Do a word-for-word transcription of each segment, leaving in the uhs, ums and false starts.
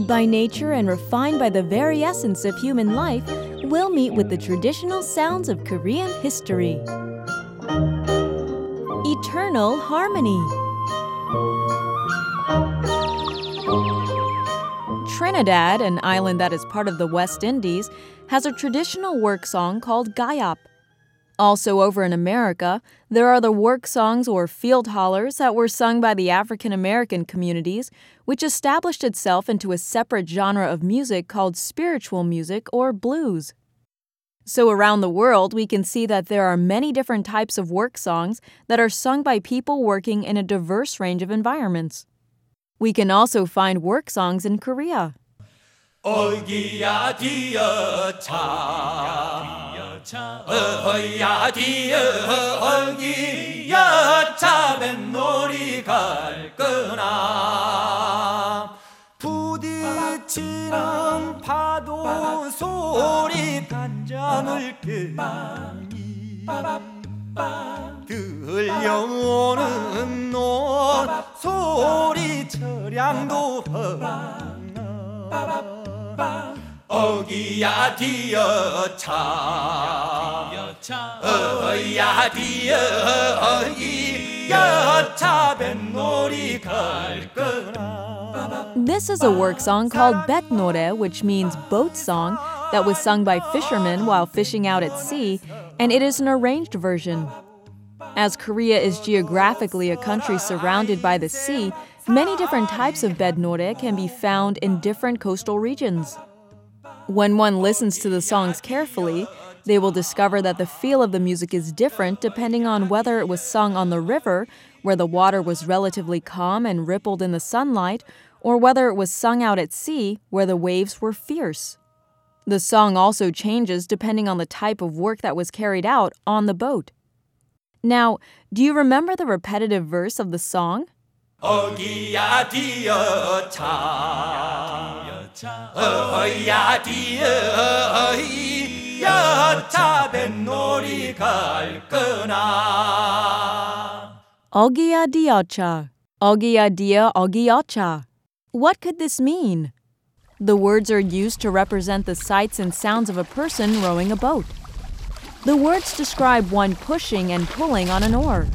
Made by nature and refined by the very essence of human life, we'll meet with the traditional sounds of Korean history. Eternal Harmony. Trinidad, an island that is part of the West Indies, has a traditional work song called Gayap. Also over in America, there are the work songs or field hollers that were sung by the African American communities, which established itself into a separate genre of music called spiritual music or blues. So around the world, we can see that there are many different types of work songs that are sung by people working in a diverse range of environments. We can also find work songs in Korea. 어기야 디어 차 어야 디어 어기야 차 뱃놀이 갈 거나 부딪히는 파도 소리 간장을 깨니 들려오는 노 소리 철양도 허나 어기야 디어 차 어야 디어 어기야 차 뱃놀이 갈 거나. This is a work song called betnore, which means boat song, that was sung by fishermen while fishing out at sea, and it is an arranged version. As Korea is geographically a country surrounded by the sea, many different types of betnore can be found in different coastal regions. When one listens to the songs carefully, they will discover that the feel of the music is different depending on whether it was sung on the river, where the water was relatively calm and rippled in the sunlight, or whether it was sung out at sea, where the waves were fierce. The song also changes depending on the type of work that was carried out on the boat. Now, do you remember the repetitive verse of the song? 어기야 디어 차 어야 디어 어이야 차 뱃놀이 갈 거나. 어기야 디어차, 어기야 디어 어기여차. What could this mean? The words are used to represent the sights and sounds of a person rowing a boat. The words describe one pushing and pulling on an oar.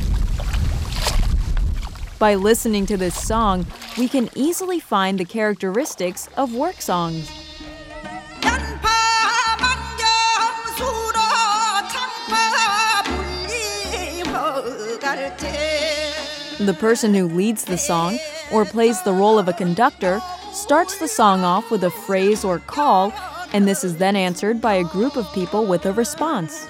By listening to this song, we can easily find the characteristics of work songs. The person who leads the song, or plays the role of a conductor, starts the song off with a phrase or call, and this is then answered by a group of people with a response.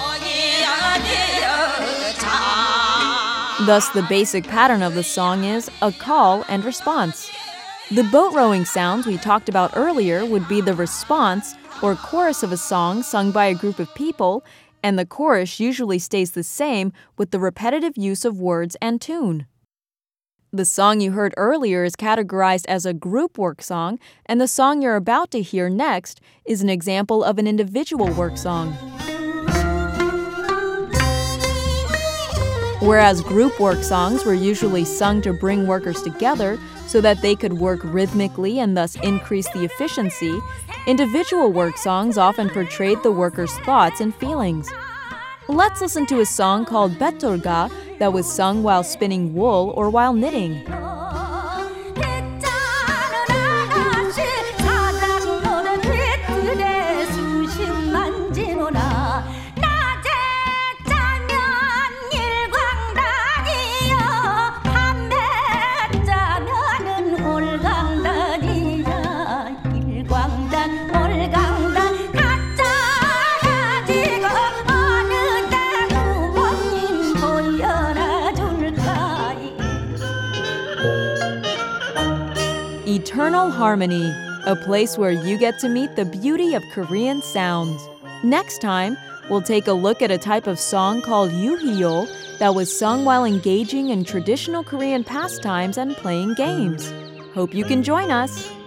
Thus, the basic pattern of the song is a call and response. The boat rowing sounds we talked about earlier would be the response or chorus of a song sung by a group of people, and the chorus usually stays the same with the repetitive use of words and tune. The song you heard earlier is categorized as a group work song, and the song you're about to hear next is an example of an individual work song. Whereas group work songs were usually sung to bring workers together so that they could work rhythmically and thus increase the efficiency, individual work songs often portrayed the workers' thoughts and feelings. Let's listen to a song called Bettorga that was sung while spinning wool or while knitting. Eternal Harmony, a place where you get to meet the beauty of Korean sounds. Next time, we'll take a look at a type of song called yuhyo that was sung while engaging in traditional Korean pastimes and playing games. Hope you can join us!